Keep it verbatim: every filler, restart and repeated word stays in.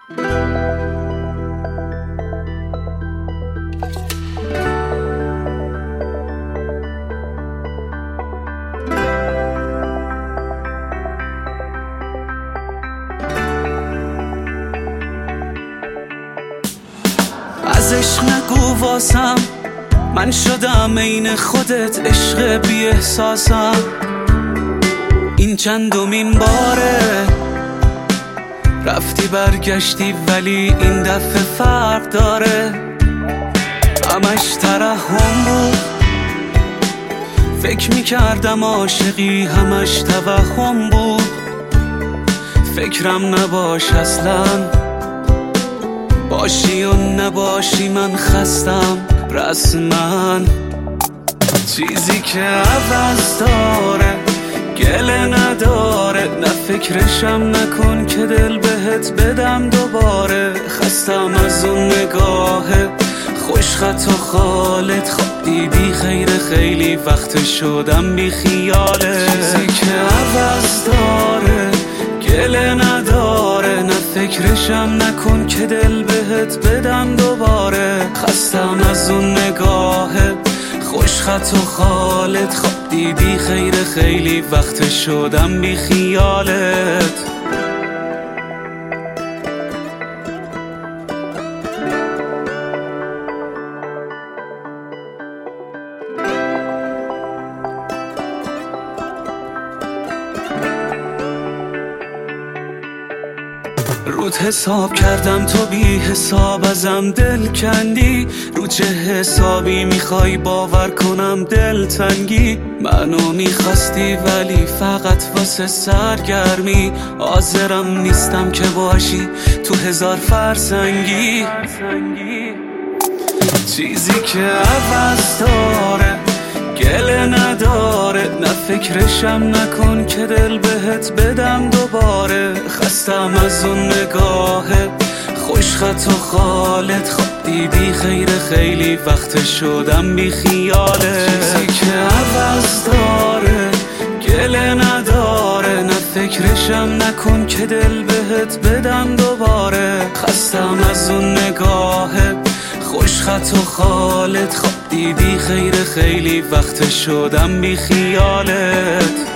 از عشق نگو واسم، من شدم عین خودت، عشق بی احساسم. این چندمین باره رفتی برگشتی، ولی این دفعه فرق داره. همش ترحم بود، فکر میکردم عاشقی، همش توهم بود. فکرم نباش اصلا، باشی و نباشی من خستم رسما. چیزی که عوض داره گله نداره، نه فکرشم نکن که دل بهت بدم دوباره. خستم از اون نگاه خوشخط و خالت، خواب دیدی خیر خیلی وقت شدم بی خیاله. چیزی که عوض داره گله نداره، نه فکرشم نکن که دل بهت بدم دوباره. خستم از اون نگاه خوشخط و خالت، خواب دیدی خیر خیلی وقت شدم بی خیالت. رود حساب کردم تو بی حساب ازم دل کندی، رو چه حسابی میخوای باور کنم دل تنگی؟ منو میخواستی ولی فقط واسه سرگرمی، حاضرم نیستم که باشی تو هزار فرسنگی. چیزی که عوض داره گله نداره، نه فکرشم نکن که دل بهت بدم دوباره. خستم از اون نگاه خوشخط و خالت، خواب دیدی خیر خیلی وقت شدم بی خیاله. چیزی که عوض داره گله نداره، نه فکرشم نکن که دل بهت بدم دوباره. خستم از اون نگاه خوشخط و خالت، خواب دیدی خیر خیلی وقت شدم بی خیالت.